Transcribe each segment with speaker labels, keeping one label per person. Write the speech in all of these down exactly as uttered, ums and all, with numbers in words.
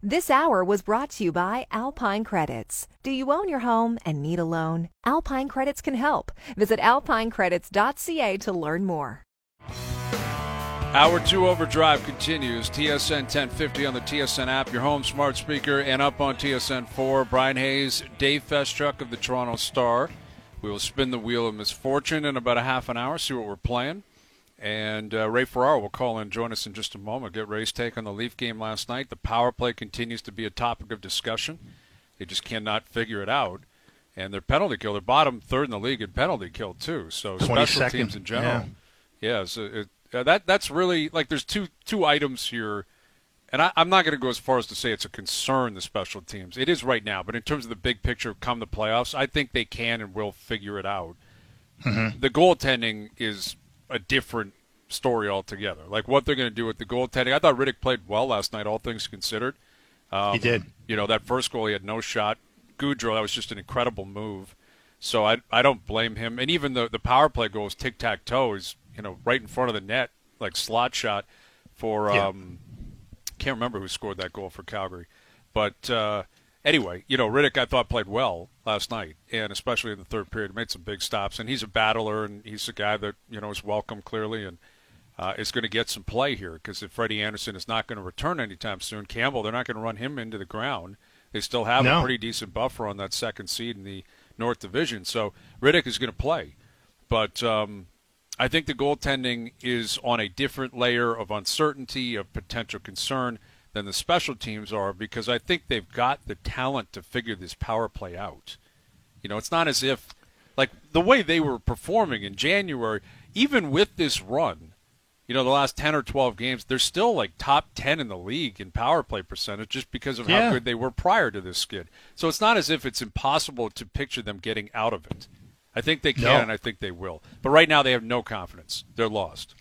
Speaker 1: This hour was brought to you by Alpine Credits. Do you own your home and need a loan? Alpine Credits can help. Visit alpine credits dot c a to learn more.
Speaker 2: Hour two Overdrive continues. T S N ten fifty on the T S N app, your home smart speaker, and up on T S N four. Brian Hayes, Dave Festruck of the Toronto Star. We will spin the wheel of misfortune in about a half an hour, see what we're playing. And uh, Ray Ferraro will call in, join us in just a moment. Get Ray's take on the Leaf game last night. The power play continues to be a topic of discussion. They just cannot figure it out. And their penalty kill, they're bottom third in the league in penalty kill, too. So special teams in general. Yeah, yeah so it, uh, that that's really, like, there's two two items here. And I, I'm not going to go as far as to say it's a concern, the special teams. It is right now. But in terms of the big picture come the playoffs, I think they can and will figure it out. Mm-hmm. The goaltending is a different story altogether. Like what they're going to do with the goaltending. I thought Riddick played well last night, all things considered. Um,
Speaker 3: he did.
Speaker 2: You know, that first goal, he had no shot. Goudreau, that was just an incredible move. So I I don't blame him. And even the, the power play goal is tic-tac-toe. Is, you know, right in front of the net, like slot shot for
Speaker 3: yeah.
Speaker 2: um, can't remember who scored that goal for Calgary. But uh, anyway, you know, Riddick I thought played well last night, and especially in the third period, made some big stops. And he's a battler, and he's a guy that, you know, is welcome clearly and uh, is going to get some play here because if Freddie Anderson is not going to return anytime soon, Campbell, they're not going to run him into the ground. They still have
Speaker 3: no.
Speaker 2: a pretty decent buffer on that second seed in the North Division. So Riddick is going to play. But um, I think the goaltending is on a different layer of uncertainty, of potential concern than the special teams are because I think they've got the talent to figure this power play out. You know, it's not as if, like, the way they were performing in January, even with this run, you know, the last ten or twelve games, they're still, like, top ten in the league in power play percentage just because of
Speaker 3: yeah.
Speaker 2: how good they were prior to this skid. So it's not as if it's impossible to picture them getting out of it. I think they can,
Speaker 3: no.
Speaker 2: and I think they will. But right now they have no confidence. They're lost.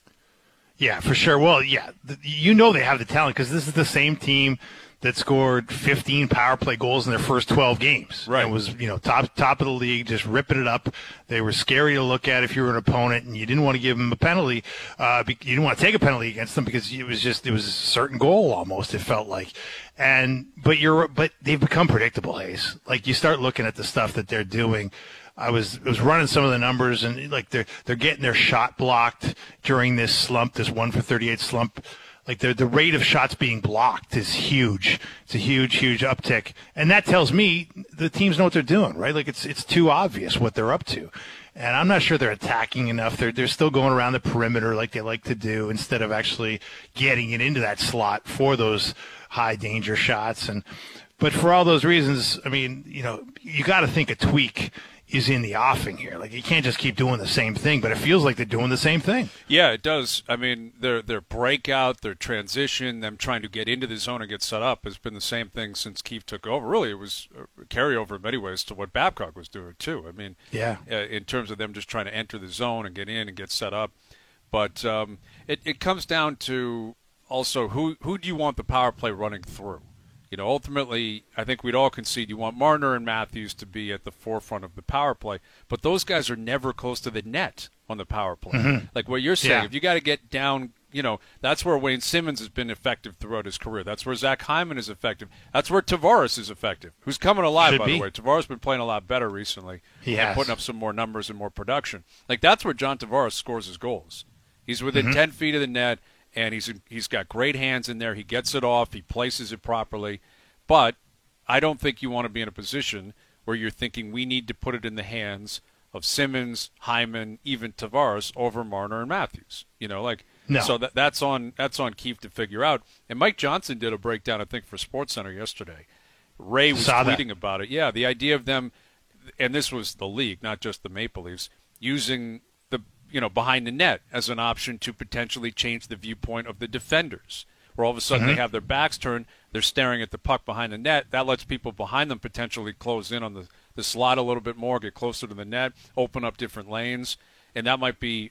Speaker 3: Yeah, for sure. Well, yeah, you know they have the talent because this is the same team that scored fifteen power play goals in their first twelve games.
Speaker 2: Right.
Speaker 3: And was, you know, top top of the league, just ripping it up. They were scary to look at if you were an opponent, and you didn't want to give them a penalty. Uh, you didn't want to take a penalty against them because it was just it was a certain goal almost. It felt like, and but you're but they've become predictable, Hayes. Like you start looking at the stuff that they're doing. I was was running some of the numbers, and like they're they're getting their shot blocked during this slump, this one for thirty-eight slump. Like the the rate of shots being blocked is huge. It's a huge, huge uptick, and that tells me the teams know what they're doing, right? Like it's it's too obvious what they're up to, and I'm not sure they're attacking enough. They're they're still going around the perimeter like they like to do instead of actually getting it into that slot for those high danger shots. And but for all those reasons, I mean, you know, you got to think a tweak is in the offing here. Like you can't just keep doing the same thing, but it feels like they're doing the same thing.
Speaker 2: Yeah, it does. I mean, their their breakout, their transition, them trying to get into the zone and get set up has been the same thing since Keefe took over. Really, it was a carryover in many ways to what Babcock was doing too. I mean,
Speaker 3: yeah,
Speaker 2: uh, in terms of them just trying to enter the zone and get in and get set up. But um, it, it comes down to also who who do you want the power play running through? You know, ultimately, I think we'd all concede you want Marner and Matthews to be at the forefront of the power play, but those guys are never close to the net on the power play. Mm-hmm. Like what you're saying,
Speaker 3: yeah.
Speaker 2: if you got to get down, you know, that's where Wayne Simmons has been effective throughout his career. That's where Zach Hyman is effective. That's where Tavares is effective, who's coming alive,
Speaker 3: Should
Speaker 2: by
Speaker 3: be.
Speaker 2: the way. Tavares has been playing a lot better recently.
Speaker 3: He
Speaker 2: and
Speaker 3: has.
Speaker 2: putting up some more numbers and more production. Like that's where John Tavares scores his goals. He's within
Speaker 3: mm-hmm.
Speaker 2: ten feet of the net, and he's he's got great hands in there. He gets it off. He places it properly. But I don't think you want to be in a position where you're thinking we need to put it in the hands of Simmons, Hyman, even Tavares over Marner and Matthews. You know, like
Speaker 3: no.
Speaker 2: so that that's on that's on Keefe to figure out. And Mike Johnson did a breakdown, I think, for SportsCenter yesterday. Ray was
Speaker 3: Saw
Speaker 2: tweeting
Speaker 3: that.
Speaker 2: about it. Yeah, the idea of them, and this was the league, not just the Maple Leafs, using the you know behind the net as an option to potentially change the viewpoint of the defenders. Where all of a sudden
Speaker 3: mm-hmm.
Speaker 2: they have their backs turned, they're staring at the puck behind the net. That lets people behind them potentially close in on the, the slot a little bit more, get closer to the net, open up different lanes, and that might be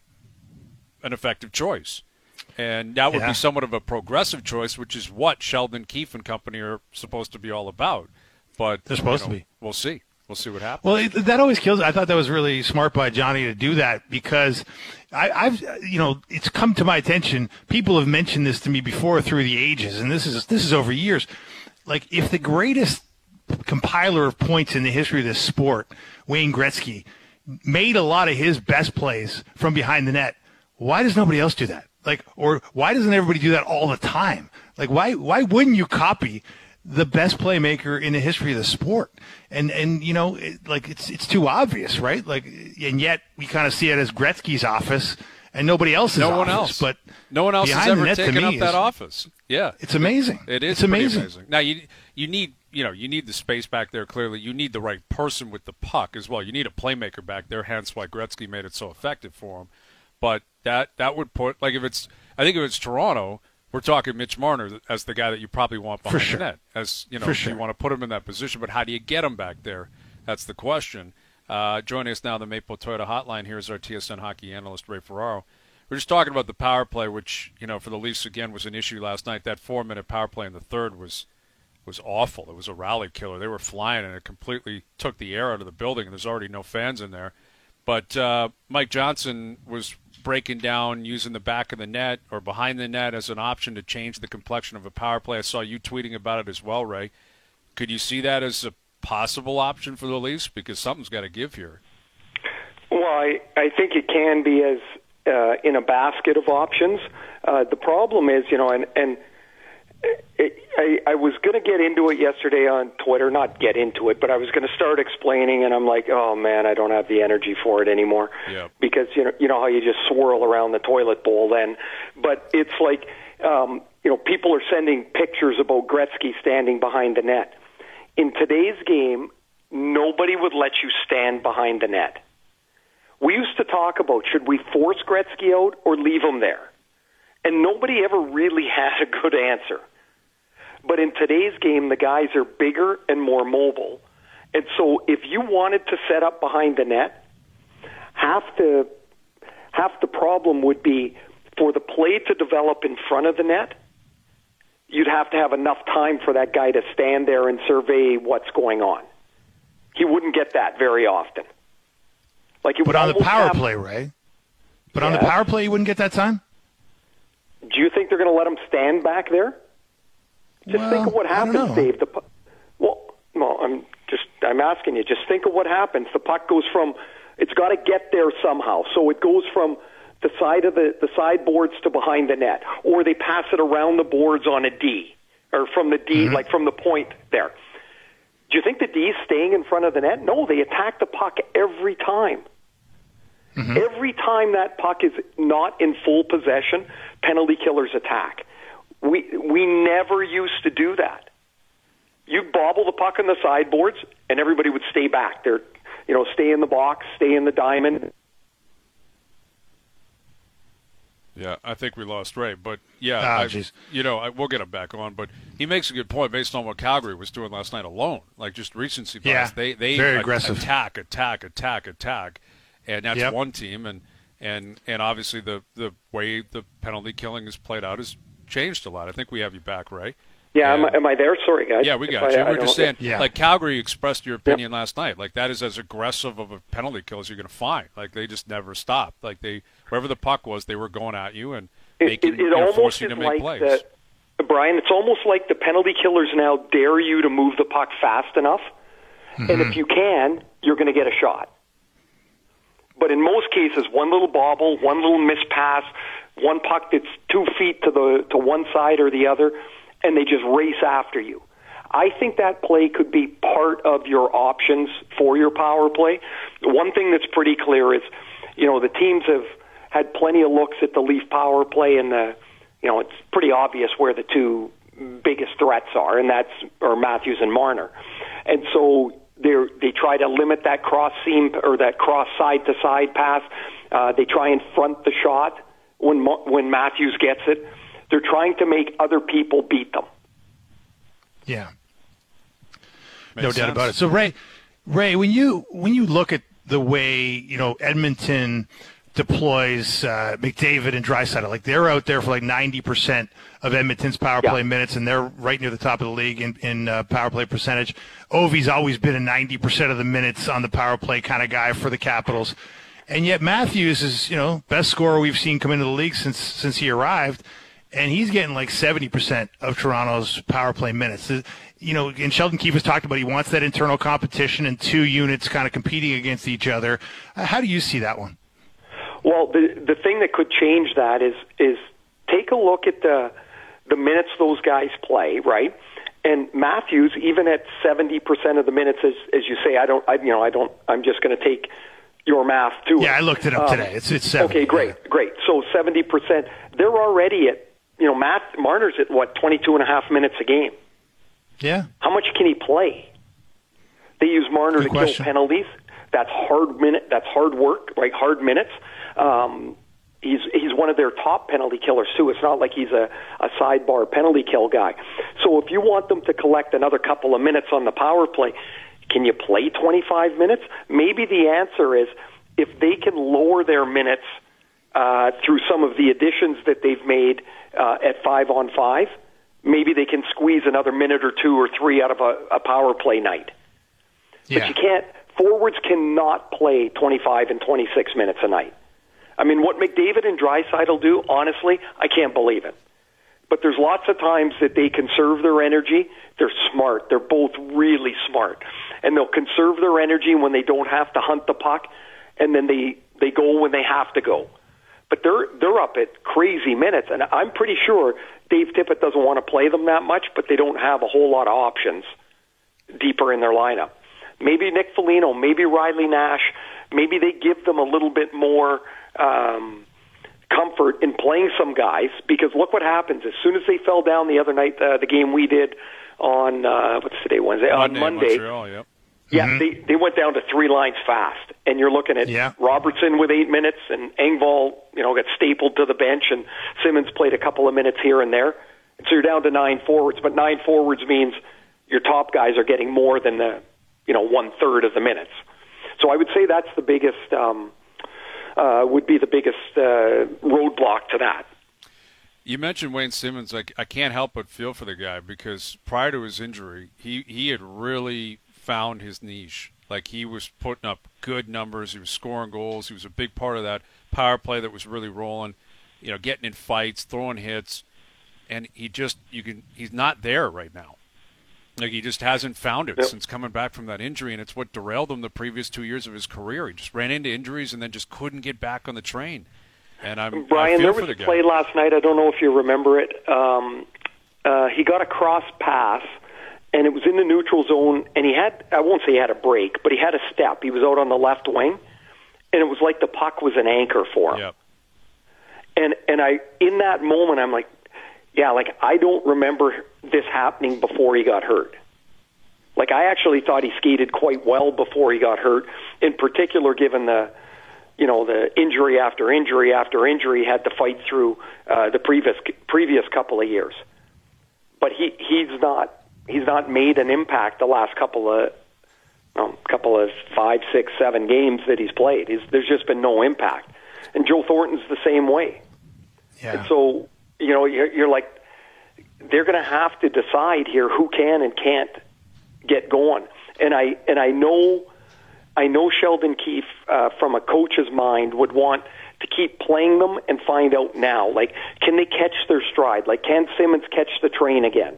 Speaker 2: an effective choice. And that would
Speaker 3: yeah.
Speaker 2: be somewhat of a progressive choice, which is what Sheldon Keefe and company are supposed to be all about. But
Speaker 3: they're supposed
Speaker 2: you know,
Speaker 3: to be.
Speaker 2: We'll see. We'll see what happens.
Speaker 3: Well, it, that always kills. I thought that was really smart by Johnny to do that because I, I've, you know, it's come to my attention. People have mentioned this to me before through the ages, and this is this is over years. like if the greatest compiler of points in the history of this sport, Wayne Gretzky, made a lot of his best plays from behind the net, why does nobody else do that? Like, or why doesn't everybody do that all the time? Like, why why wouldn't you copy the best playmaker in the history of the sport? And and you know, it, like it's it's too obvious, right? Like, and yet we kind of see it as Gretzky's office and nobody else's.
Speaker 2: No one
Speaker 3: office,
Speaker 2: else,
Speaker 3: but
Speaker 2: no one else has ever
Speaker 3: net,
Speaker 2: taken up
Speaker 3: is,
Speaker 2: that office. Yeah,
Speaker 3: it's amazing.
Speaker 2: It is
Speaker 3: it's amazing.
Speaker 2: amazing. Now you you need you know you need the space back there. Clearly, you need the right person with the puck as well. You need a playmaker back there. Hence why Gretzky made it so effective for him. But that that would put like if it's I think if it's Toronto, we're talking Mitch Marner as the guy that you probably want behind
Speaker 3: sure.
Speaker 2: the net. As you know,
Speaker 3: For sure.
Speaker 2: you want to put him in that position. But how do you get him back there? That's the question. Uh, joining us now on the Maple Toyota Hotline. Here's our T S N hockey analyst Ray Ferraro. We're just talking about the power play, which, you know, for the Leafs, again, was an issue last night. That four-minute power play in the third was was awful. It was a rally killer. They were flying, and it completely took the air out of the building, and there's already no fans in there. But uh, Mike Johnson was breaking down using the back of the net or behind the net as an option to change the complexion of a power play. I saw you tweeting about it as well, Ray. Could you see that as a possible option for the Leafs? Because something's got to give here.
Speaker 4: Well, I, I think it can be as uh, in a basket of options. Uh, the problem is, you know, and, and it, I, I was going to get into it yesterday on Twitter, not get into it, but I was going to start explaining, and I'm like, oh, man, I don't have the energy for it anymore.
Speaker 2: Yep.
Speaker 4: Because, you know, you know how you just swirl around the toilet bowl then. But it's like, um, you know, people are sending pictures about Gretzky standing behind the net. In today's game, nobody would let you stand behind the net. We used to talk about, should we force Gretzky out or leave him there? And nobody ever really had a good answer. But in today's game, the guys are bigger and more mobile. And so if you wanted to set up behind the net, half the, half the problem would be for the play to develop in front of the net, you'd have to have enough time for that guy to stand there and survey what's going on. He wouldn't get that very often. Like it
Speaker 3: but
Speaker 4: would
Speaker 3: on the power
Speaker 4: have,
Speaker 3: play, Ray. But
Speaker 4: yeah.
Speaker 3: on the power play, you wouldn't get that time?
Speaker 4: Do you think they're going to let him stand back there? Just
Speaker 3: well,
Speaker 4: think of what happens,
Speaker 3: I don't know.
Speaker 4: Dave. The pu- well, no, I'm just I'm asking you. Just think of what happens. The puck goes from it's got to get there somehow. So it goes from the side of the the sideboards to behind the net, or they pass it around the boards on a D, or from the D,
Speaker 3: Mm-hmm.
Speaker 4: like from the point there. Do you think the D is staying in front of the net? No, they attack the puck every time. Mm-hmm. Every time that puck is not in full possession, penalty killers attack. We we never used to do that. You'd bobble the puck on the sideboards, and everybody would stay back. They're, you know, stay in the box, stay in the diamond.
Speaker 2: Yeah, I think we lost Ray, but yeah,
Speaker 3: Ah,
Speaker 2: I,
Speaker 3: geez.
Speaker 2: you know, I, we'll get him back on. But he makes a good point based on what Calgary was doing last night alone, like just recency bias.
Speaker 3: Yeah,
Speaker 2: they they
Speaker 3: very
Speaker 2: a-
Speaker 3: aggressive.
Speaker 2: attack, attack, attack, attack, and that's
Speaker 3: Yep.
Speaker 2: one team, and and and obviously the the way the penalty killing is played out has changed a lot. I think we have you back, Ray.
Speaker 4: Yeah,
Speaker 2: And-
Speaker 4: am, I- am I there? Sorry, guys.
Speaker 2: Yeah, we
Speaker 4: If
Speaker 2: got
Speaker 4: I-
Speaker 2: you.
Speaker 4: I
Speaker 2: We're
Speaker 4: don't-
Speaker 2: just saying,
Speaker 3: Yeah.
Speaker 2: like Calgary expressed your opinion last night. Like that is as aggressive of a penalty kill as you're going to find. Like they just never stopped. Like they, wherever the puck was, they were going at you and
Speaker 4: It,
Speaker 2: making,
Speaker 4: it,
Speaker 2: you
Speaker 4: it
Speaker 2: know,
Speaker 4: almost
Speaker 2: forcing
Speaker 4: is
Speaker 2: you to make
Speaker 4: like
Speaker 2: plays.
Speaker 4: that, Brian. It's almost like the penalty killers now dare you to move the puck fast enough,
Speaker 3: Mm-hmm.
Speaker 4: and if you can, you're going to get a shot. But in most cases, one little bobble, one little missed pass, one puck that's two feet to the to one side or the other, and they just race after you. I think that play could be part of your options for your power play. One thing that's pretty clear is, you know, the teams have had plenty of looks at the Leaf power play, and the, you know, it's pretty obvious where the two biggest threats are, and that's are Matthews and Marner. And so they they try to limit that cross seam or that cross side to side pass. Uh, they try and front the shot when when Matthews gets it. They're trying to make other people beat them.
Speaker 3: Yeah.
Speaker 2: Makes
Speaker 3: no doubt
Speaker 2: sense.
Speaker 3: about it. So Ray, Ray, when you when you look at the way you know Edmonton deploys uh, McDavid and Draisaitl, like they're out there for like ninety percent of Edmonton's power
Speaker 4: Yeah.
Speaker 3: play minutes, and they're right near the top of the league in, in uh, power play percentage. Ovi's always been a ninety percent of the minutes on the power play kind of guy for the Capitals, and yet Matthews is you know best scorer we've seen come into the league since since he arrived. and he's getting like seventy percent of Toronto's power play minutes. You know, and Sheldon Keefe has talked about he wants that internal competition and two units kind of competing against each other. Uh, how do you see that one?
Speaker 4: Well, the the thing that could change that is is take a look at the the minutes those guys play, right? And Matthews, even at seventy percent of the minutes, as as you say, I don't, I, you know, I don't, I'm just going to take your math to
Speaker 3: Yeah,
Speaker 4: it.
Speaker 3: I looked it up
Speaker 4: um,
Speaker 3: today. It's it's seventy.
Speaker 4: Okay, great,
Speaker 3: yeah.
Speaker 4: great. So seventy percent. They're already at, you know, Matt Marner's at what, twenty-two and a half minutes a game.
Speaker 3: Yeah.
Speaker 4: How much can he play? They use Marner
Speaker 3: Good
Speaker 4: to
Speaker 3: question.
Speaker 4: kill penalties. That's hard minute. That's hard work, right? Hard minutes. Um, he's he's one of their top penalty killers too. It's not like he's a, a sidebar penalty kill guy. So if you want them to collect another couple of minutes on the power play, can you play twenty-five minutes? Maybe the answer is if they can lower their minutes uh, through some of the additions that they've made uh, at five on five. Maybe they can squeeze another minute or two or three out of a, a power play night.
Speaker 3: Yeah.
Speaker 4: But you can't. Forwards cannot play twenty-five and twenty-six minutes a night. I mean, what McDavid and Draisaitl do, honestly, I can't believe it. But there's lots of times that they conserve their energy. They're smart. They're both really smart. And they'll conserve their energy when they don't have to hunt the puck, and then they, they go when they have to go. But they're they're up at crazy minutes, and I'm pretty sure Dave Tippett doesn't want to play them that much, but they don't have a whole lot of options deeper in their lineup. Maybe Nick Foligno, maybe Riley Nash, maybe they give them a little bit more um, comfort in playing some guys, because look what happens. As soon as they fell down the other night, uh, the game we did on, uh, what's today, Wednesday?
Speaker 2: Monday,
Speaker 4: on Monday.
Speaker 2: Montreal, yep.
Speaker 4: Yeah,
Speaker 3: Mm-hmm.
Speaker 4: they, they went down to three lines fast, and you're looking at
Speaker 3: Yeah.
Speaker 4: Robertson with eight minutes, and Engvall, you know, got stapled to the bench, and Simmons played a couple of minutes here and there. And so you're down to nine forwards, but nine forwards means your top guys are getting more than the, you know, one third of the minutes. So I would say that's the biggest, um, uh, would be the biggest uh, roadblock to that.
Speaker 2: You mentioned Wayne Simmons. Like, I can't help but feel for the guy because prior to his injury, he, he had really found his niche. Like, he was putting up good numbers. He was scoring goals. He was a big part of that power play that was really rolling, you know, getting in fights, throwing hits. And he just, you can, he's not there right now. Like, he just hasn't found it
Speaker 4: Yep.
Speaker 2: since coming back from that injury, and it's what derailed him the previous two years of his career. He just ran into injuries and then just couldn't get back on the train. And I'm
Speaker 4: Brian,
Speaker 2: I feel
Speaker 4: there
Speaker 2: for
Speaker 4: was
Speaker 2: the
Speaker 4: a
Speaker 2: guy.
Speaker 4: play last night. I don't know if you remember it. Um, uh, he got a cross pass, and it was in the neutral zone, and he had, I won't say he had a break, but he had a step. He was out on the left wing, and it was like the puck was an anchor for him.
Speaker 2: Yep.
Speaker 4: And and I, in that moment, I'm like, yeah, like I don't remember this happening before he got hurt. Like, I actually thought he skated quite well before he got hurt, in particular given the, you know, the injury after injury after injury he had to fight through uh, the previous previous couple of years. But he he's not he's not made an impact the last couple of um, couple of five, six, seven games that he's played. He's, there's just been no impact. And Joe Thornton's the same way.
Speaker 3: Yeah.
Speaker 4: And so, you know, you're, you're like, they're going to have to decide here who can and can't get going. And I and I know I know Sheldon Keefe, uh, from a coach's mind, would want to keep playing them and find out now. Like, can they catch their stride? Like, can Simmons catch the train again?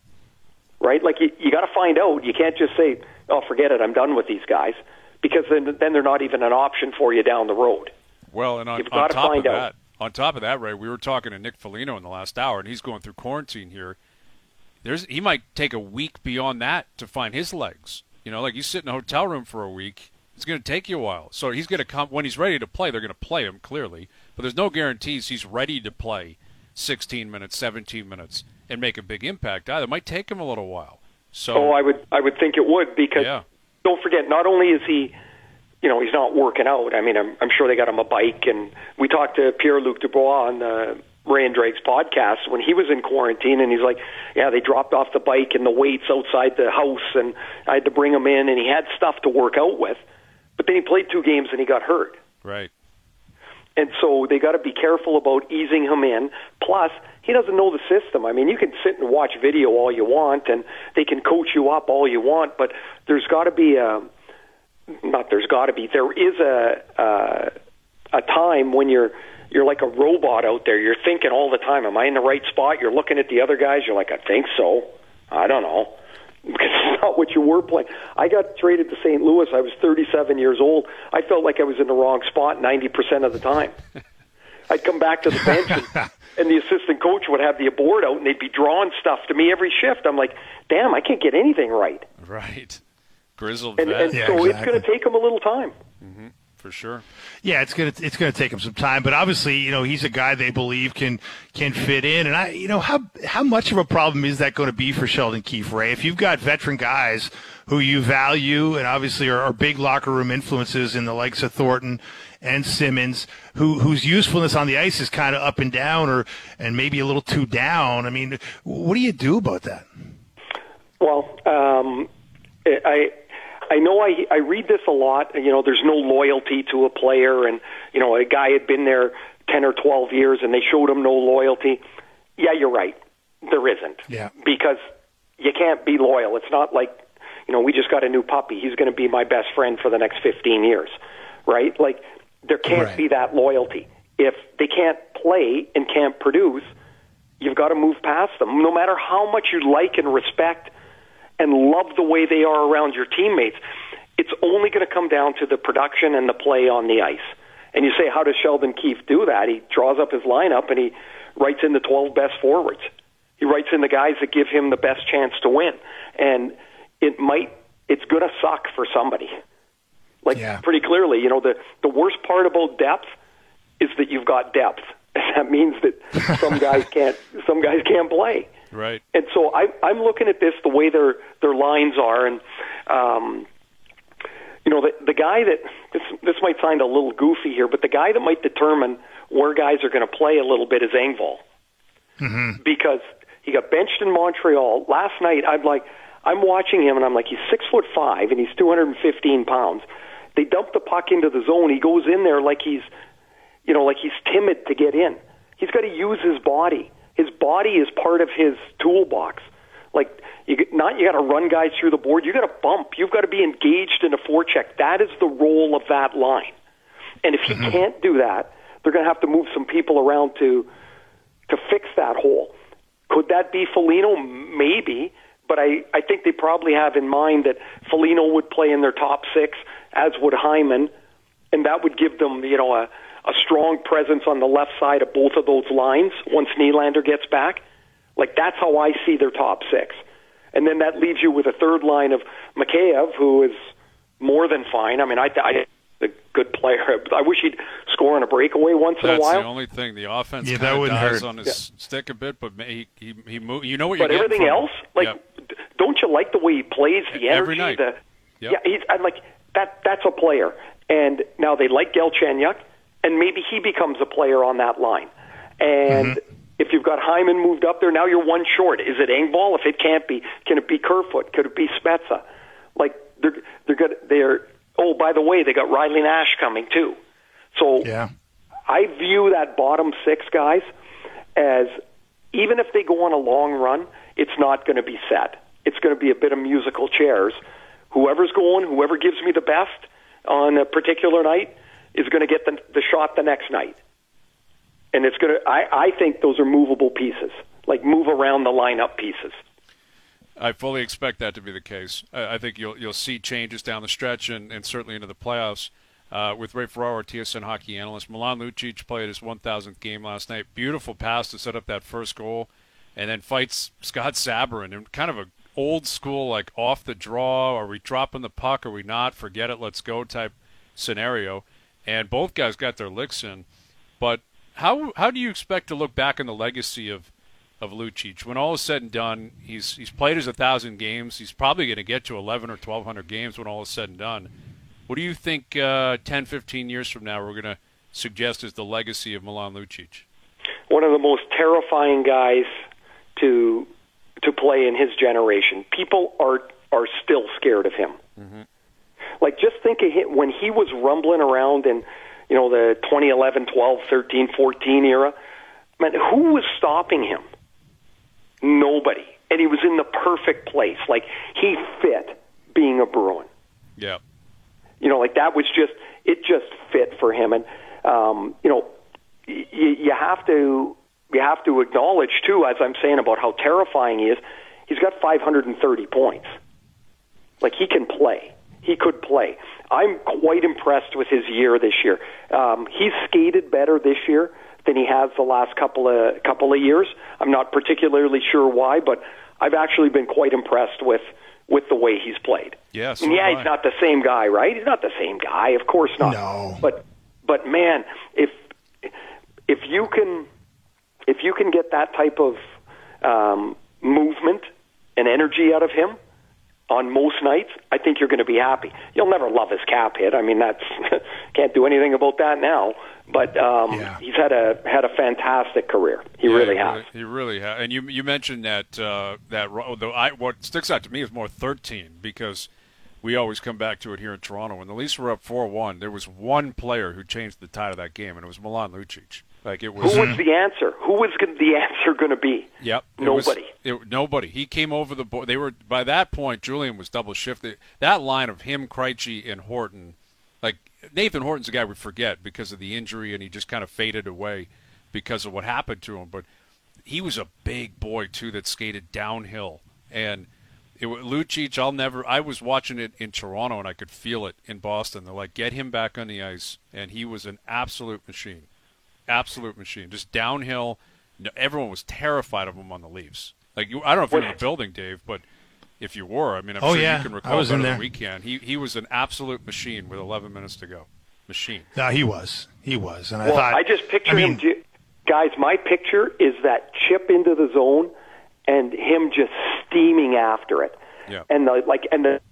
Speaker 4: Right? Like, you, you got to find out. You can't just say, "Oh, forget it, I'm done with these guys," because then then they're not even an option for you down the road.
Speaker 2: Well, and on,
Speaker 4: You've
Speaker 2: on
Speaker 4: got to
Speaker 2: top
Speaker 4: find
Speaker 2: of
Speaker 4: out.
Speaker 2: that, on top of that, Ray, we were talking to Nick Foligno in the last hour, and he's going through quarantine here. There's he might take a week beyond that to find his legs. You know, like you sit in a hotel room for a week, it's going to take you a while. So he's going to come when he's ready to play. They're going to play him clearly, but there's no guarantees he's ready to play sixteen minutes, seventeen minutes, and make a big impact either. It might take him a little while. So
Speaker 4: Oh, I would I would think it would, because
Speaker 2: yeah.
Speaker 4: don't forget, not only is he, you know, he's not working out. I mean, I'm, I'm sure they got him a bike, and we talked to Pierre-Luc Dubois on the Ray and Drake's podcast when he was in quarantine, and he's like, yeah, they dropped off the bike and the weights outside the house, and I had to bring him in, and he had stuff to work out with. But then he played two games and he got hurt.
Speaker 2: Right.
Speaker 4: And so they got to be careful about easing him in. Plus, he doesn't know the system. I mean, you can sit and watch video all you want, and they can coach you up all you want, but there's got to be a, not there's got to be, there is a, a, a time when you're, you're like a robot out there. You're thinking all the time, am I in the right spot? You're looking at the other guys. You're like, I think so. I don't know. Because it's not what you were playing. I got traded to Saint Louis. I was thirty-seven years old. I felt like I was in the wrong spot ninety percent of the time. I'd come back to the bench, and, and the assistant coach would have the board out, and they'd be drawing stuff to me every shift. I'm like, damn, I can't get anything right.
Speaker 2: Right. Grizzled
Speaker 4: and,
Speaker 2: vet.
Speaker 4: and
Speaker 3: yeah,
Speaker 4: so
Speaker 3: exactly.
Speaker 4: It's going to take them a little time.
Speaker 2: Mm-hmm. For sure.
Speaker 3: Yeah, it's gonna it's gonna take him some time, but obviously, you know, he's a guy they believe can can fit in. And I, you know, how how much of a problem is that going to be for Sheldon Keefe, Ray? If you've got veteran guys who you value and obviously are, are big locker room influences in the likes of Thornton and Simmons, who whose usefulness on the ice is kind of up and down, or and maybe a little too down. I mean, what do you do about that?
Speaker 4: Well, um, I. I know I, I read this a lot. You know, there's no loyalty to a player, and, you know, a guy had been there ten or twelve years and they showed him no loyalty. Yeah, you're right. There isn't.
Speaker 3: Yeah.
Speaker 4: Because you can't be loyal. It's not like, you know, we just got a new puppy. He's going to be my best friend for the next fifteen years, right? Like, there can't
Speaker 3: Right.
Speaker 4: be that loyalty. If they can't play and can't produce, you've got to move past them. No matter how much you like and respect and love the way they are around your teammates, it's only going to come down to the production and the play on the ice. And you say, how does Sheldon Keefe do that? He draws up his lineup and he writes in the twelve best forwards. He writes in the guys that give him the best chance to win. And it might, it's going to suck for somebody. Like,
Speaker 3: yeah.
Speaker 4: pretty clearly, you know, the, the worst part about depth is that you've got depth. That means that some guys can't, some guys can't play.
Speaker 2: Right.
Speaker 4: And so I, I'm looking at this the way their their lines are, and um, you know, the the guy that this this might sound a little goofy here, but the guy that might determine where guys are going to play a little bit is Engvall,
Speaker 3: Mm-hmm.
Speaker 4: because he got benched in Montreal last night. I'm like, I'm watching him, and I'm like, he's six foot five, and he's two hundred fifteen pounds. They dump the puck into the zone. He goes in there like he's, you know, like he's timid to get in. He's got to use his body. His body is part of his toolbox. Like, you get, not you got to run guys through the board. You got to bump. You've got to be engaged in a forecheck. That is the role of that line. And if he
Speaker 3: Mm-hmm.
Speaker 4: can't do that, they're going to have to move some people around to to fix that hole. Could that be Foligno? Maybe. But I, I think they probably have in mind that Foligno would play in their top six, as would Hyman, and that would give them, you know, a a strong presence on the left side of both of those lines once Nylander gets back. Like, that's how I see their top six. And then that leaves you with a third line of Mikheyev, who is more than fine. I mean, I, I a good player. I wish he'd score on a breakaway once
Speaker 2: That's
Speaker 4: in a while.
Speaker 2: the only thing. The offense
Speaker 3: Yeah,
Speaker 2: kind
Speaker 3: that
Speaker 2: of
Speaker 3: wouldn't
Speaker 2: dies
Speaker 3: hurt.
Speaker 2: on his
Speaker 4: Yeah.
Speaker 2: stick a bit, but he he, he move, you know what
Speaker 4: But
Speaker 2: you're getting
Speaker 4: everything
Speaker 2: from him.
Speaker 4: else, like,
Speaker 2: Yep.
Speaker 4: d- don't you like the way he plays, the energy?
Speaker 2: Every night.
Speaker 4: The,
Speaker 2: Yep.
Speaker 4: Yeah, he's I'm like that. That's a player. And now they like Galchenyuk, and maybe he becomes a player on that line. And
Speaker 3: Mm-hmm.
Speaker 4: if you've got Hyman moved up there, now you're one short. Is it Engvall? If it can't be, can it be Kerfoot? Could it be Spezza? Like, they're they're good. They're oh, by the way, they got Riley Nash coming too. So
Speaker 3: Yeah.
Speaker 4: I view that bottom six guys as, even if they go on a long run, it's not going to be set. It's going to be a bit of musical chairs. Whoever's going, whoever gives me the best on a particular night is going to get the, the shot the next night. And it's going to, I, I think those are movable pieces, like move around the lineup pieces.
Speaker 2: I fully expect that to be the case. I, I think you'll you'll see changes down the stretch and, and certainly into the playoffs. Uh, with Ray Ferraro, our T S N hockey analyst, Milan Lucic played his one thousandth game last night. Beautiful pass to set up that first goal, and then fights Scott Sabourin in kind of a old school, like off the draw, are we dropping the puck, are we not, forget it, let's go type scenario. And both guys got their licks in. But how how do you expect to look back on the legacy of of Lucic when all is said and done? He's he's played his a thousand games. He's probably going to get to eleven or twelve hundred games when all is said and done. What do you think uh, ten, fifteen years from now we're going to suggest is the legacy of Milan Lucic?
Speaker 4: One of the most terrifying guys to to play in his generation. People are are still scared of him.
Speaker 2: Mm-hmm.
Speaker 4: Like, just think of him when he was rumbling around in, you know, the twenty eleven, twelve, thirteen, fourteen era. Man, who was stopping him? Nobody. And he was in the perfect place. Like, he fit being a Bruin.
Speaker 2: Yeah.
Speaker 4: You know, like, that was just, it just fit for him. And, um, you know, you, you have to you have to acknowledge too, as I'm saying about how terrifying he is. He's got five hundred thirty points. Like, he can play. He could play. I'm quite impressed with his year this year. Um, he's skated better this year than he has the last couple of couple of years. I'm not particularly sure why, but I've actually been quite impressed with with the way he's played.
Speaker 2: Yes,
Speaker 4: and yeah, he's not the same guy, right? He's not the same guy, of course not.
Speaker 3: No.
Speaker 4: But but man, if if you can if you can get that type of um, movement and energy out of him on most nights, I think you're going to be happy. You'll never love his cap hit. I mean, that's can't do anything about that now. But um,
Speaker 3: yeah.
Speaker 4: he's had a had a fantastic career. He
Speaker 2: yeah,
Speaker 4: really
Speaker 2: he
Speaker 4: has.
Speaker 2: Really, he really has. And you you mentioned that uh, that though I what sticks out to me is more thirteen, because we always come back to it here in Toronto. When the Leafs were up four one, there was one player who changed the tide of that game, and it was Milan Lucic. Like it was.
Speaker 4: Who was the answer? Who was the answer going to be?
Speaker 2: Yep.
Speaker 4: Nobody.
Speaker 2: Was, it, nobody. He came over the board. They were by that point. Julian was double shifted. That line of him, Krejci, and Horton. Like Nathan Horton's a guy we forget because of the injury, and he just kind of faded away because of what happened to him. But he was a big boy too that skated downhill, and it Lucic. I'll never. I was watching it in Toronto, and I could feel it in Boston. They're like, get him back on the ice, and he was an absolute machine. Absolute machine, just downhill. Everyone was terrified of him on the Leafs. Like you, I don't know if you're in the building, Dave, but if you were, I mean, I'm
Speaker 3: oh,
Speaker 2: sure
Speaker 3: yeah.
Speaker 2: you can recall
Speaker 3: I was
Speaker 2: better
Speaker 3: in there.
Speaker 2: than we can. He he was an absolute machine with eleven minutes to go. Machine.
Speaker 3: No, he was. He was, and I
Speaker 4: well,
Speaker 3: thought.
Speaker 4: I just picture
Speaker 3: I mean,
Speaker 4: him, guys. My picture is that chip into the zone, and him just steaming after it.
Speaker 2: Yeah.
Speaker 4: And the like, and the.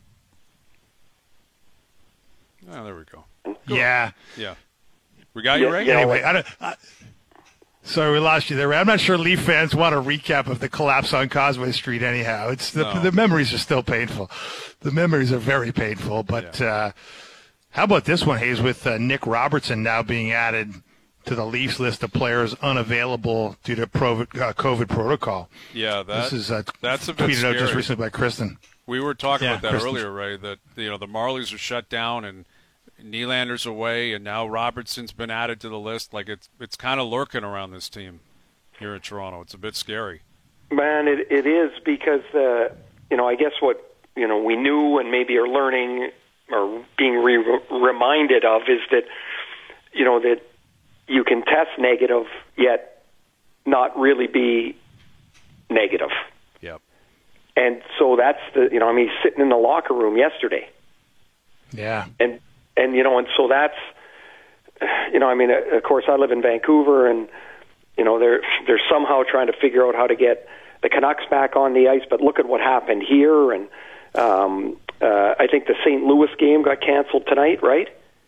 Speaker 2: Oh, there we go.
Speaker 3: Yeah.
Speaker 2: Yeah. We got you
Speaker 4: Yeah,
Speaker 2: right.
Speaker 4: yeah.
Speaker 3: Anyway, I don't. I, sorry, we lost you there. I'm not sure Leaf fans want a recap of the collapse on Causeway Street. Anyhow, it's the,
Speaker 2: No.
Speaker 3: the memories are still painful. The memories are very painful. But
Speaker 2: Yeah.
Speaker 3: uh, how about this one, Hayes, with uh, Nick Robertson now being added to the Leafs list of players unavailable due to pro, uh, COVID protocol?
Speaker 2: Yeah, that,
Speaker 3: this is uh,
Speaker 2: that's a bit
Speaker 3: tweeted
Speaker 2: scary.
Speaker 3: out just recently by Kristen.
Speaker 2: We were talking
Speaker 3: Yeah,
Speaker 2: about that
Speaker 3: Kristen's-
Speaker 2: earlier, Ray. That you know the Marlies are shut down and Nylander's away, and now Robertson's been added to the list. Like it's it's kind of lurking around this team here in Toronto. It's a bit scary.
Speaker 4: Man, it it is because uh, you know I guess what you know we knew and maybe are learning or being re- reminded of is that you know that you can test negative yet not really be negative.
Speaker 2: Yep.
Speaker 4: And so that's the you know I mean he's sitting in the locker room yesterday.
Speaker 3: Yeah.
Speaker 4: And and you know and so that's you know I mean of course I live in Vancouver and you know they're they're somehow trying to figure out how to get the Canucks back on the ice, but look at what happened here, and um, uh, I think the Saint Louis game got canceled tonight, right?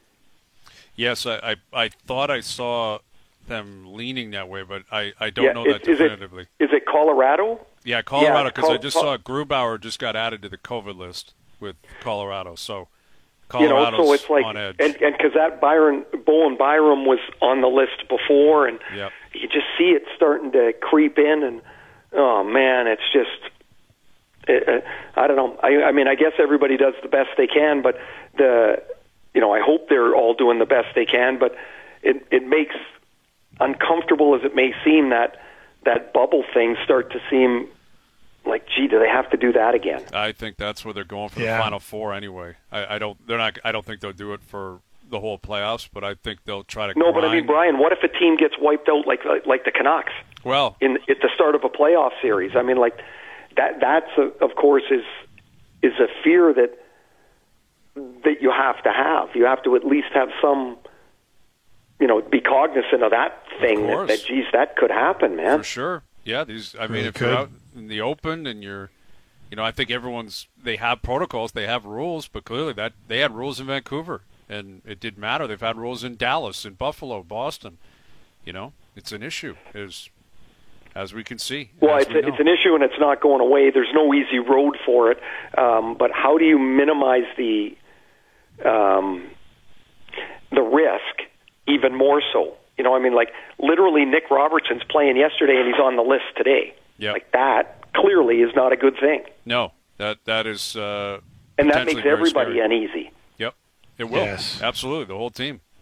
Speaker 2: Yes, I, I I thought I saw them leaning that way, but I, I don't
Speaker 4: Yeah,
Speaker 2: know
Speaker 4: is-
Speaker 2: that
Speaker 4: is it-
Speaker 2: definitively.
Speaker 4: Is it Colorado?
Speaker 2: Yeah, Colorado,
Speaker 4: Yeah,
Speaker 2: because I
Speaker 4: Col-
Speaker 2: just
Speaker 4: Col-
Speaker 2: saw Grubauer just got added to the COVID list with Colorado, so
Speaker 4: You know,
Speaker 2: Colorado's
Speaker 4: so it's like,
Speaker 2: on edge.
Speaker 4: and and because that Byron Bowen Byram was on the list before, and
Speaker 2: Yep.
Speaker 4: you just see it starting to creep in, and oh man, it's just, it, uh, I don't know. I, I mean, I guess everybody does the best they can, but the, you know, I hope they're all doing the best they can, but it it makes, uncomfortable as it may seem, that that bubble thing start to seem like, gee, do they have to do that again?
Speaker 2: I think that's where they're going for
Speaker 3: Yeah.
Speaker 2: the Final Four anyway. I, I don't. They're not. I don't think they'll do it for the whole playoffs, but I think they'll try to.
Speaker 4: No, but I mean,
Speaker 2: grind.
Speaker 4: Brian, what if a team gets wiped out like like, like the Canucks
Speaker 2: Well,
Speaker 4: in at the start of a playoff series? I mean, like that. That's a, of course is is a fear that that you have to have. You have to at least have some, you know, be cognizant of that thing. That,
Speaker 2: course.
Speaker 4: that geez, that could happen, man.
Speaker 2: for sure. Yeah, these. I mean,
Speaker 3: Really
Speaker 2: if you're
Speaker 3: could.
Speaker 2: out in the open and you're, you know, I think everyone's. They have protocols. They have rules, but clearly that they had rules in Vancouver, and it didn't matter. They've had rules in Dallas, in Buffalo, Boston. You know, it's an issue. Is as we can see.
Speaker 4: Well,
Speaker 2: as
Speaker 4: it's,
Speaker 2: we
Speaker 4: a,
Speaker 2: know.
Speaker 4: it's an issue and it's not going away. There's no easy road for it. Um, but how do you minimize the um, the risk even more so? You know, I mean, like literally Nick Robertson's playing yesterday and he's on the list today.
Speaker 2: Yep.
Speaker 4: Like that clearly is not a good thing.
Speaker 2: No, that that is. Uh,
Speaker 4: And that
Speaker 2: potentially
Speaker 4: makes
Speaker 2: very
Speaker 4: everybody
Speaker 2: scary.
Speaker 4: uneasy.
Speaker 2: Yep, it will.
Speaker 3: Yes.
Speaker 2: Absolutely, the whole team.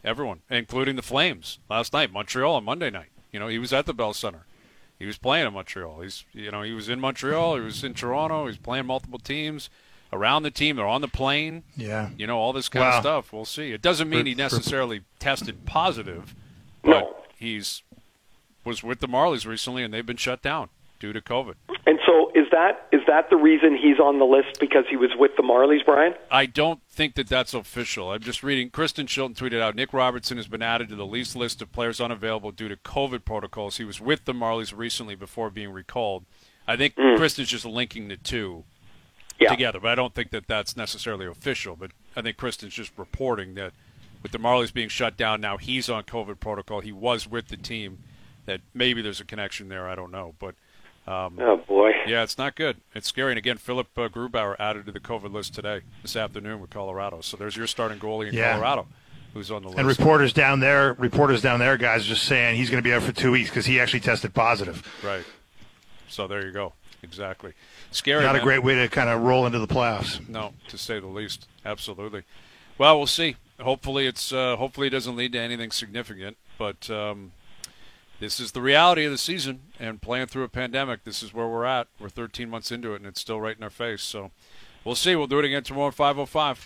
Speaker 2: everyone, including the Flames last night, Montreal on Monday night. You know, he was at the Bell Center. He was playing in Montreal. He's, you know, he was in Montreal. He was in Toronto. He's playing multiple teams around the team. They're on the plane.
Speaker 3: Yeah.
Speaker 2: You know, all this kind
Speaker 3: wow.
Speaker 2: of stuff. We'll see. It doesn't mean
Speaker 3: for,
Speaker 2: he necessarily for... tested positive, but
Speaker 4: no.
Speaker 2: he's was with the Marlies recently, and they've been shut down due to COVID.
Speaker 4: And so is that is that the reason he's on the list, because he was with the Marlies, Brian?
Speaker 2: I don't think that that's official. I'm just reading. Kristen Shilton tweeted out, Nick Robertson has been added to the least list of players unavailable due to COVID protocols. He was with the Marlies recently before being recalled. I think mm. Kristen's just linking the two yeah. together, but I don't think that that's necessarily official. But I think Kristen's just reporting that with the Marlies being shut down now, he's on COVID protocol. He was with the team. That maybe there's a connection there. I don't know, but um,
Speaker 4: oh boy,
Speaker 2: yeah, it's not good. It's scary. And again, Philip uh, Grubauer added to the COVID list today, this afternoon with Colorado. So there's your starting goalie in yeah. Colorado, who's on the list.
Speaker 3: And reporters down there, reporters down there, guys, just saying he's going to be out for two weeks because he actually tested positive.
Speaker 2: Right. So there you go. Exactly. Scary.
Speaker 3: Not
Speaker 2: man.
Speaker 3: a great way to kind of roll into the playoffs.
Speaker 2: No, to say the least. Absolutely. Well, we'll see. Hopefully, it's uh, hopefully it doesn't lead to anything significant, but. Um, This is the reality of the season, and playing through a pandemic, this is where we're at. We're thirteen months into it, and it's still right in our face. So we'll see. We'll do it again tomorrow at five oh five.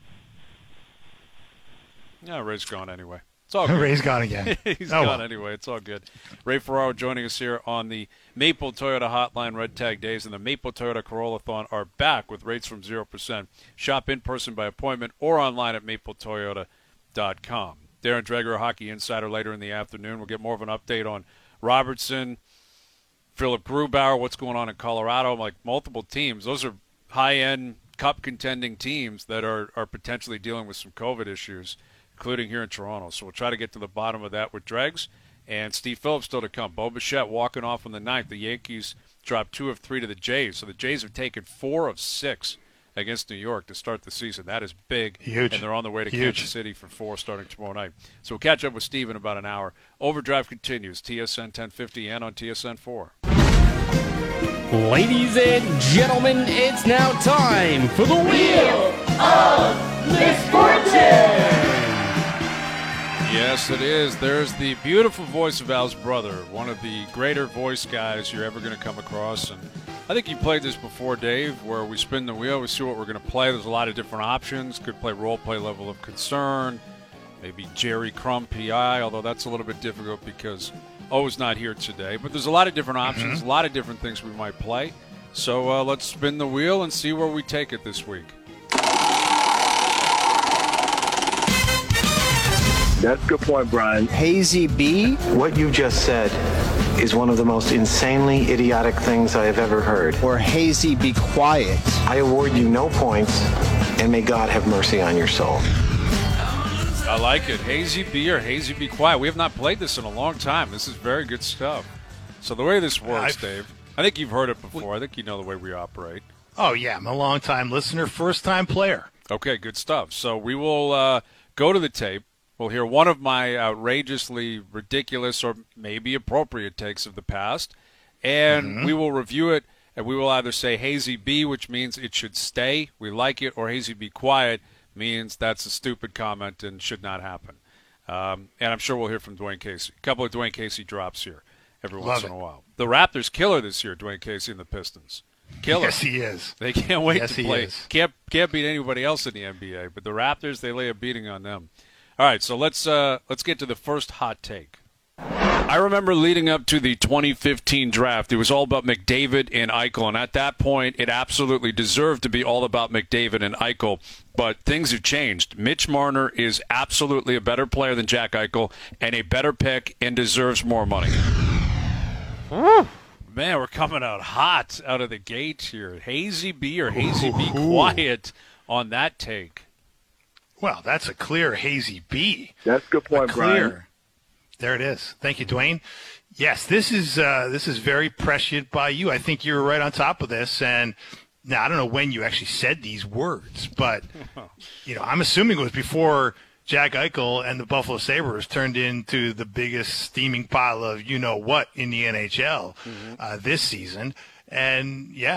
Speaker 2: Yeah, Ray's gone anyway. It's all good.
Speaker 3: Ray's gone again.
Speaker 2: He's
Speaker 3: oh,
Speaker 2: gone
Speaker 3: well.
Speaker 2: anyway. It's all good. Ray Ferraro joining us here on the Maple Toyota Hotline Red Tag Days, and the Maple Toyota Corolla-thon are back with rates from zero percent. Shop in person by appointment or online at maple toyota dot com. Darren Dreger, Hockey Insider, later in the afternoon. We'll get more of an update on Robertson, Philip Grubauer, what's going on in Colorado, like multiple teams. Those are high-end cup-contending teams that are, are potentially dealing with some COVID issues, including here in Toronto. So we'll try to get to the bottom of that with Dregs. And Steve Phillips still to come. Bo Bichette walking off in the ninth. The Yankees dropped two of three to the Jays. So the Jays have taken four of six against New York to start the season. That is big.
Speaker 3: Huge.
Speaker 2: And they're on the way to
Speaker 3: Huge.
Speaker 2: Kansas City for four starting tomorrow night. So we'll catch up with Steve in about an hour. Overdrive continues, T S N ten fifty and on T S N four.
Speaker 5: Ladies and gentlemen, it's now time for the Wheel of Misfortune.
Speaker 2: Yes, it is. There's the beautiful voice of Al's brother, one of the greater voice guys you're ever going to come across. And I think you played this before, Dave, where we spin the wheel, we see what we're going to play. There's a lot of different options. Could play role play level of concern, maybe Jerry Crumb P I, although that's a little bit difficult because O's not here today. But there's a lot of different options, mm-hmm. a lot of different things we might play. So uh, let's spin the wheel and see where we take it this week.
Speaker 6: That's a good point, Brian.
Speaker 7: Hazy B?
Speaker 8: What you just said is one of the most insanely idiotic things I have ever heard.
Speaker 7: Or Hazy Be Quiet?
Speaker 8: I award you no points, and may God have mercy on your soul.
Speaker 2: I like it. Hazy B or Hazy Be Quiet. We have not played this in a long time. This is very good stuff. So the way this works, I've, Dave, I think you've heard it before. I think you know the way we operate.
Speaker 3: Oh, yeah. I'm a long-time listener, first-time player.
Speaker 2: Okay, good stuff. So we will uh, go to the tape. We'll hear one of my outrageously ridiculous or maybe appropriate takes of the past, and mm-hmm. we will review it, and we will either say Hazy B, which means it should stay, we like it, or Hazy Be Quiet means that's a stupid comment and should not happen. Um, and I'm sure we'll hear from Dwayne Casey. A couple of Dwayne Casey drops here every
Speaker 3: Love
Speaker 2: once
Speaker 3: it.
Speaker 2: in a while. The Raptors killer this year, Dwayne Casey and the Pistons. Killer.
Speaker 3: Yes, he is.
Speaker 2: They can't wait
Speaker 3: yes,
Speaker 2: to play. Can't, can't beat anybody else in the N B A, but the Raptors, they lay a beating on them. All right, so let's uh, let's get to the first hot take. I remember leading up to the twenty fifteen draft, it was all about McDavid and Eichel, and at that point, it absolutely deserved to be all about McDavid and Eichel, but things have changed. Mitch Marner is absolutely a better player than Jack Eichel and a better pick and deserves more money. Man, we're coming out hot out of the gate here. Hazy B or Hazy Be Quiet on that take.
Speaker 3: Well, that's a clear Hazy B.
Speaker 6: That's a good point,
Speaker 3: a clear.
Speaker 6: Brian.
Speaker 3: There it is. Thank you, Dwayne. Yes, this is uh, this is very prescient by you. I think you were right on top of this. And now I don't know when you actually said these words, but you know, I'm assuming it was before Jack Eichel and the Buffalo Sabres turned into the biggest steaming pile of you know what in the N H L mm-hmm. uh, this season. And yeah,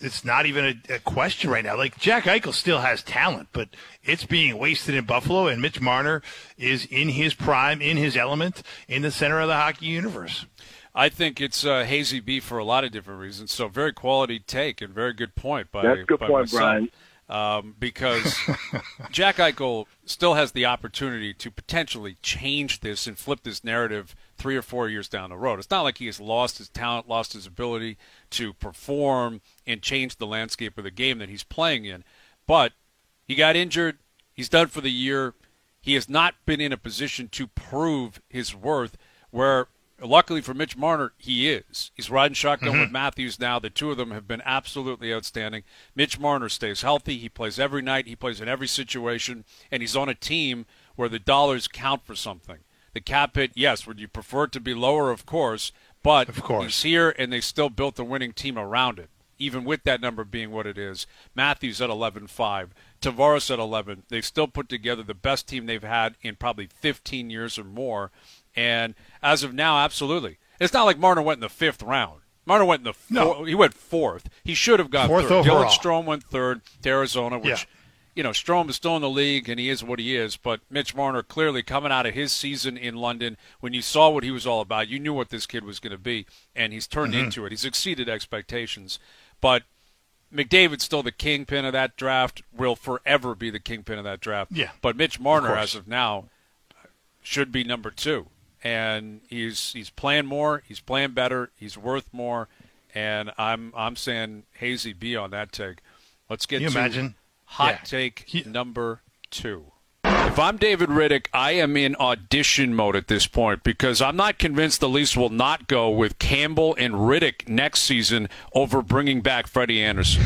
Speaker 3: it's not even a, a question right now. Like, Jack Eichel still has talent, but it's being wasted in Buffalo, and Mitch Marner is in his prime, in his element, in the center of the hockey universe.
Speaker 2: I think it's uh, Hazy B for a lot of different reasons. So very quality take and very good point by,
Speaker 6: That's a good
Speaker 2: by
Speaker 6: point,
Speaker 2: myself.
Speaker 6: Brian.
Speaker 2: Um, because Jack Eichel still has the opportunity to potentially change this and flip this narrative three or four years down the road. It's not like he has lost his talent, lost his ability to perform and change the landscape of the game that he's playing in. But he got injured. He's done for the year. He has not been in a position to prove his worth, where luckily for Mitch Marner, he is. He's riding shotgun
Speaker 3: mm-hmm.
Speaker 2: with Matthews now. The two of them have been absolutely outstanding. Mitch Marner stays healthy. He plays every night. He plays in every situation. And he's on a team where the dollars count for something. The cap hit, yes, would you prefer it to be lower? Of course. But
Speaker 3: of course.
Speaker 2: He's here, and they still built a winning team around it, even with that number being what it is. Matthews at eleven five. Tavares at eleven. They've still put together the best team they've had in probably fifteen years or more. And as of now, absolutely. It's not like Marner went in the fifth round. Marner went in the
Speaker 3: no.
Speaker 2: four, he went fourth. He should have got
Speaker 3: fourth
Speaker 2: third.
Speaker 3: overall.
Speaker 2: Dylan Strome went third to Arizona, which,
Speaker 3: yeah.
Speaker 2: you know, Strome is still in the league, and he is what he is. But Mitch Marner clearly coming out of his season in London, when you saw what he was all about, you knew what this kid was going to be, and he's turned
Speaker 3: mm-hmm.
Speaker 2: into it. He's exceeded expectations. But McDavid's still the kingpin of that draft, will forever be the kingpin of that draft.
Speaker 3: Yeah,
Speaker 2: but Mitch Marner, as of now, should be number two. And he's he's playing more, he's playing better, he's worth more, and I'm I'm saying Hazy B on that take. Let's get
Speaker 3: Can you
Speaker 2: to
Speaker 3: imagine?
Speaker 2: hot
Speaker 3: Yeah.
Speaker 2: take
Speaker 3: He-
Speaker 2: number two. If I'm David Riddick, I am in audition mode at this point because I'm not convinced the Leafs will not go with Campbell and Riddick next season over bringing back Freddie Anderson.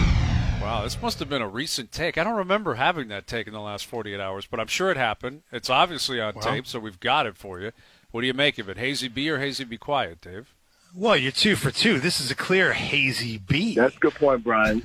Speaker 2: Wow, this must have been a recent take. I don't remember having that take in the last forty-eight hours, but I'm sure it happened. It's obviously on
Speaker 3: well,
Speaker 2: tape, so we've got it for you. What do you make of it? Hazy B or Hazy Be Quiet, Dave?
Speaker 3: Well, you're two for two. This is a clear Hazy B.
Speaker 6: That's a good point, Brian.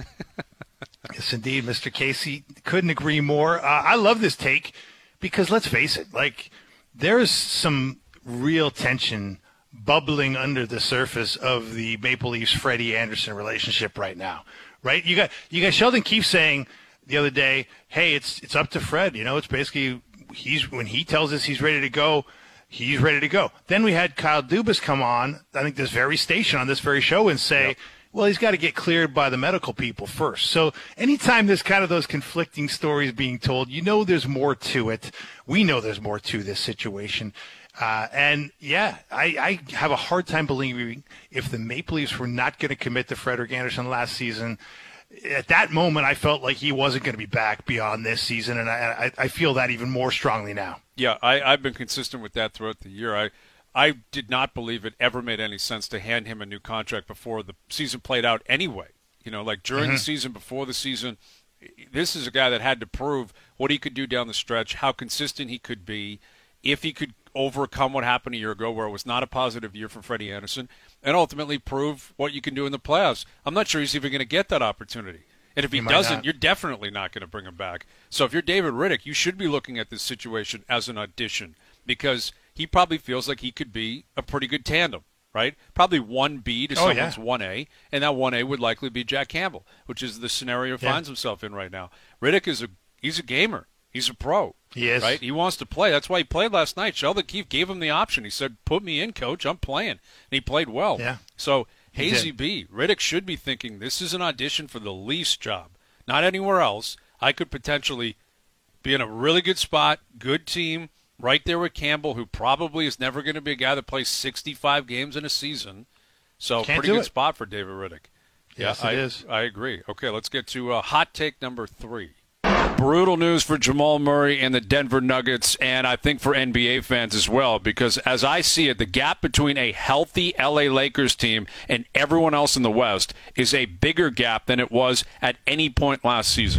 Speaker 3: Yes, indeed, Mister Casey. Couldn't agree more. Uh, I love this take because, let's face it, like, there's some real tension bubbling under the surface of the Maple Leafs Freddie Anderson relationship right now. Right? You got you got Sheldon Keefe saying the other day, hey, it's it's up to Fred. You know, it's basically he's when he tells us he's ready to go, he's ready to go. Then we had Kyle Dubas come on, I think this very station on this very show, and say, yep. well, he's got to get cleared by the medical people first. So anytime there's kind of those conflicting stories being told, you know there's more to it. We know there's more to this situation. Uh, and, yeah, I, I have a hard time believing if the Maple Leafs were not going to commit to Frederik Andersen last season. At that moment, I felt like he wasn't going to be back beyond this season, and I, I, I feel that even more strongly now.
Speaker 2: Yeah, I, I've been consistent with that throughout the year. I I did not believe it ever made any sense to hand him a new contract before the season played out anyway. You know, like during
Speaker 3: mm-hmm.
Speaker 2: the season, before the season, this is a guy that had to prove what he could do down the stretch, how consistent he could be, if he could overcome what happened a year ago where it was not a positive year for Freddie Andersen, and ultimately prove what you can do in the playoffs. I'm not sure he's even going to get that opportunity. And if he,
Speaker 3: he
Speaker 2: doesn't,
Speaker 3: not.
Speaker 2: you're definitely not going to bring him back. So if you're David Riddick, you should be looking at this situation as an audition because he probably feels like he could be a pretty good tandem, right? Probably one B to
Speaker 3: oh,
Speaker 2: someone's
Speaker 3: yeah.
Speaker 2: one A, and that one A would likely be Jack Campbell, which is the scenario he
Speaker 3: yeah.
Speaker 2: finds himself in right now. Riddick is a he's a gamer. He's a pro.
Speaker 3: He is.
Speaker 2: Right? He wants to play. That's why he played last night. Sheldon Keefe gave him the option. He said, put me in, coach. I'm playing. And he played well.
Speaker 3: Yeah.
Speaker 2: So,
Speaker 3: He
Speaker 2: Hazy
Speaker 3: did.
Speaker 2: B, Riddick should be thinking this is an audition for the Leafs job, not anywhere else. I could potentially be in a really good spot, good team, right there with Campbell, who probably is never going to be a guy that plays sixty-five games in a season. So,
Speaker 3: Can't
Speaker 2: pretty
Speaker 3: do
Speaker 2: good
Speaker 3: it.
Speaker 2: spot for David Riddick.
Speaker 3: Yes,
Speaker 2: yeah,
Speaker 3: it
Speaker 2: I,
Speaker 3: is.
Speaker 2: I agree. Okay, let's get to uh, hot take number three. Brutal news for Jamal Murray and the Denver Nuggets, and I think for N B A fans as well, because as I see it, the gap between a healthy L A Lakers team and everyone else in the West is a bigger gap than it was at any point last season.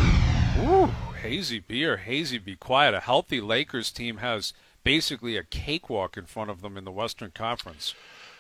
Speaker 2: Ooh, Hazy B or Hazy Be Quiet. A healthy Lakers team has basically a cakewalk in front of them in the Western Conference.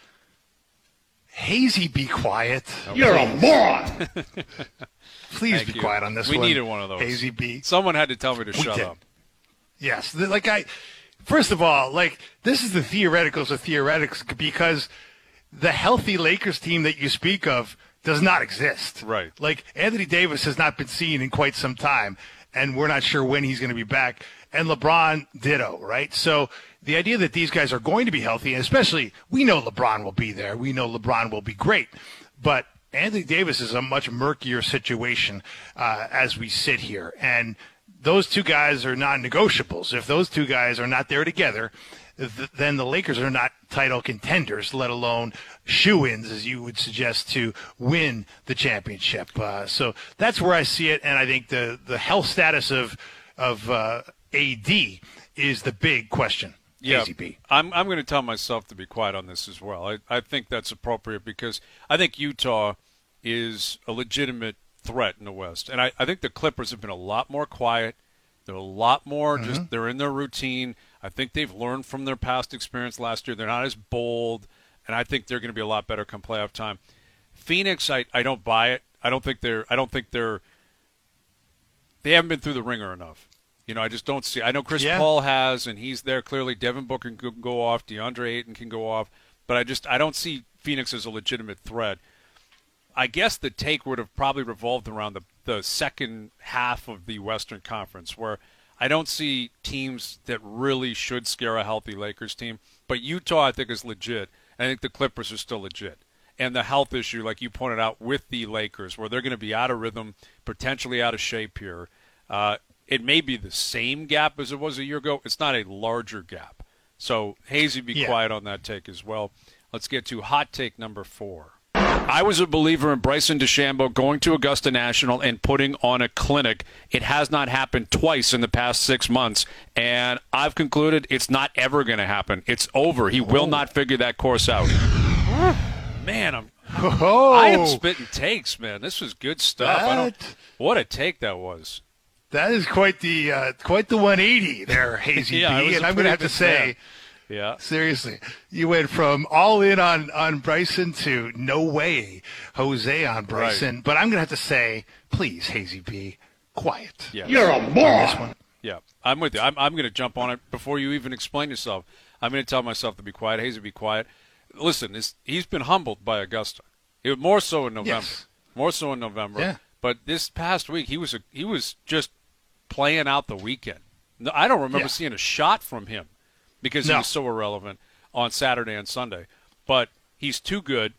Speaker 3: Hazy, be quiet.
Speaker 2: Okay.
Speaker 6: You're a moron.
Speaker 3: Please
Speaker 2: Thank
Speaker 3: be
Speaker 2: you.
Speaker 3: quiet on this
Speaker 2: we
Speaker 3: one.
Speaker 2: We needed one of those.
Speaker 3: Hazy B.
Speaker 2: Someone had to tell me to
Speaker 3: We
Speaker 2: shut
Speaker 3: did.
Speaker 2: up.
Speaker 3: Yes. The- Like I, first of all, like this is the theoreticals of theoretics because the healthy Lakers team that you speak of does not exist.
Speaker 2: Right.
Speaker 3: Like, Anthony Davis has not been seen in quite some time, and we're not sure when he's going to be back. And LeBron, ditto, right? So the idea that these guys are going to be healthy, and especially we know LeBron will be there. We know LeBron will be great. But Anthony Davis is a much murkier situation uh, as we sit here. And those two guys are non-negotiables. If those two guys are not there together, th- then the Lakers are not title contenders, let alone shoo-ins, as you would suggest, to win the championship. Uh, so that's where I see it, and I think the, the health status of of uh, A D is the big question.
Speaker 2: Yeah,
Speaker 3: A Z B.
Speaker 2: I'm I'm going to tell myself to be quiet on this as well. I, I think that's appropriate because I think Utah is a legitimate threat in the West. And I, I think the Clippers have been a lot more quiet. They're a lot more mm-hmm. just they're in their routine. I think they've learned from their past experience last year. They're not as bold, and I think they're going to be a lot better come playoff time. Phoenix, I, I don't buy it. I don't think they're I don't think they're they haven't been through the ringer enough. You know, I just don't see. I know Chris
Speaker 3: yeah.
Speaker 2: Paul has, and he's there clearly. Devin Booker can go off. DeAndre Ayton can go off. But I just I don't see Phoenix as a legitimate threat. I guess the take would have probably revolved around the, the second half of the Western Conference, where I don't see teams that really should scare a healthy Lakers team. But Utah, I think, is legit. I think the Clippers are still legit. And the health issue, like you pointed out, with the Lakers, where they're going to be out of rhythm, potentially out of shape here. Uh, it may be the same gap as it was a year ago. It's not a larger gap. So, Hazy, be
Speaker 3: yeah.
Speaker 2: quiet on that take as well. Let's get to hot take number four. I was a believer in Bryson DeChambeau going to Augusta National and putting on a clinic. It has not happened twice in the past six months, and I've concluded it's not ever going to happen. It's over. He will not figure that course out. Man, I'm
Speaker 3: oh.
Speaker 2: I am spitting takes, man. This was good stuff.
Speaker 3: That,
Speaker 2: I don't, what a take that was.
Speaker 3: That is quite the uh, quite the one eighty there, Hazy
Speaker 2: yeah,
Speaker 3: B. And I'm going to have to say,
Speaker 2: yeah.
Speaker 3: seriously, you went from all in on, on Bryson to no way Jose on Bryson.
Speaker 2: Right.
Speaker 3: But I'm going to have to say, please, Hazy B, quiet.
Speaker 2: Yes.
Speaker 6: You're a moron.
Speaker 2: Yeah, I'm with you. I'm, I'm going to jump on it before you even explain yourself. I'm going to tell myself to be quiet. Hazy, be quiet. Listen, this, he's been humbled by Augusta. It, more so in November.
Speaker 3: Yes.
Speaker 2: More so in November.
Speaker 3: Yeah.
Speaker 2: But this past week, he was a, he was just playing out the weekend. No, I don't remember
Speaker 3: yeah.
Speaker 2: seeing a shot from him because
Speaker 3: no.
Speaker 2: he was so irrelevant on Saturday and Sunday. But he's too good.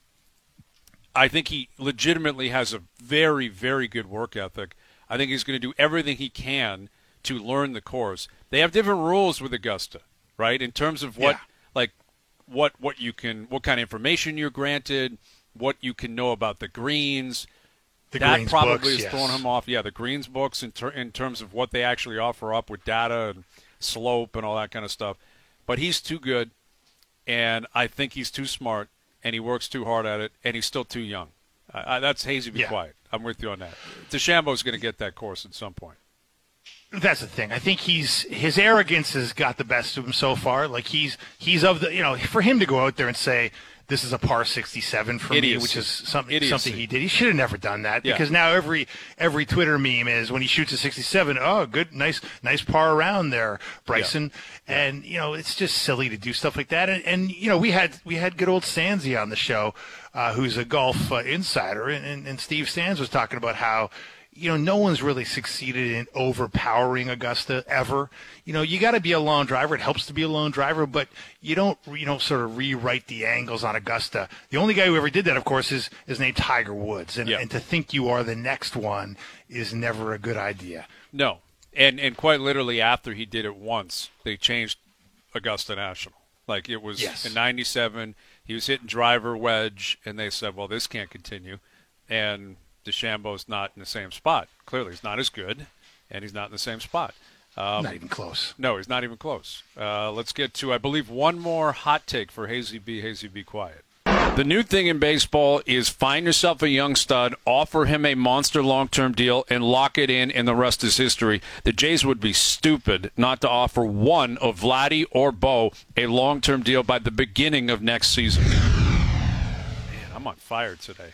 Speaker 2: I think he legitimately has a very, very good work ethic. I think he's going to do everything he can to learn the course. They have different rules with Augusta, right, in terms of what,
Speaker 3: yeah.
Speaker 2: like, what what you can, what kind of information you're granted, what you can know about the greens.
Speaker 3: The
Speaker 2: that
Speaker 3: Greens
Speaker 2: probably
Speaker 3: books,
Speaker 2: is
Speaker 3: yes.
Speaker 2: throwing him off. Yeah, the Greens books in, ter- in terms of what they actually offer up with data and slope and all that kind of stuff. But he's too good, and I think he's too smart, and he works too hard at it, and he's still too young. Uh, I, that's Hazy, be
Speaker 3: yeah.
Speaker 2: quiet. I'm with you on that. DeChambeau's going to get that course at some point.
Speaker 3: That's the thing. I think he's his arrogance has got the best of him so far. Like he's he's of the you know for him to go out there and say this is a par sixty-seven for
Speaker 2: Idiocy.
Speaker 3: me, which is something
Speaker 2: Idiocy.
Speaker 3: something he did. He should have never done that
Speaker 2: Yeah.
Speaker 3: because now every every Twitter meme is when he shoots a sixty-seven. Oh, good, nice nice par around there, Bryson.
Speaker 2: Yeah. Yeah.
Speaker 3: And you know it's just silly to do stuff like that. And, and you know we had we had good old Stanzi on the show, uh, who's a golf uh, insider, and, and, and Steve Sands was talking about how. You know, no one's really succeeded in overpowering Augusta ever. You know, you got to be a lone driver. It helps to be a lone driver, but you don't, you don't sort of rewrite the angles on Augusta. The only guy who ever did that, of course, is is named Tiger Woods, and,
Speaker 2: yeah.
Speaker 3: and to think you are the next one is never a good idea.
Speaker 2: No, and and quite literally after he did it once, they changed Augusta National. Like it was
Speaker 3: yes.
Speaker 2: in ninety-seven, he was hitting driver wedge, and they said, well, this can't continue, and DeChambeau's not in the same spot. Clearly, he's not as good, and he's not in the same spot. Um,
Speaker 3: not even close.
Speaker 2: No, he's not even close. Uh, let's get to, I believe, one more hot take for Hazy B. Hazy B. Quiet. The new thing in baseball is find yourself a young stud, offer him a monster long-term deal, and lock it in, and the rest is history. The Jays would be stupid not to offer one of Vladdy or Bo a long-term deal by the beginning of next season. Man, I'm on fire today.